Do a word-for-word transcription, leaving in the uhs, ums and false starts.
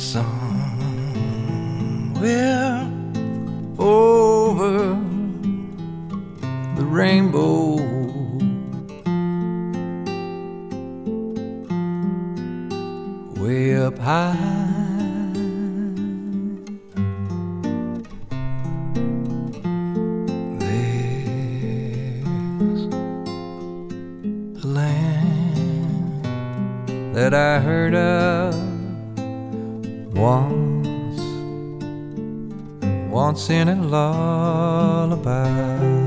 Somewhere over the rainbow, way up high, there's a land that I heard of once, once in a lullaby.